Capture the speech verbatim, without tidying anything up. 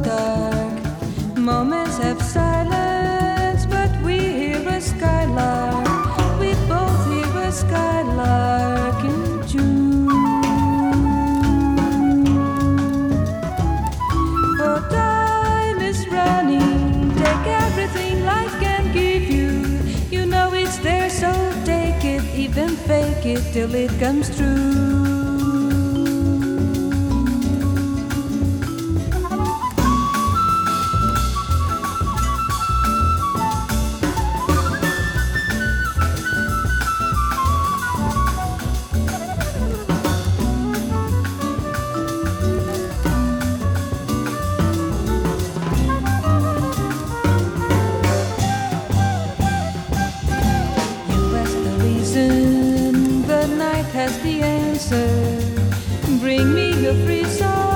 dark. Moments have silence, but we hear a skylark. We both hear a skylark in June. For time is running, take everything life can give you. You know it's there, so take it, even fake it till it comes true. The night has the answer. Bring me your free song.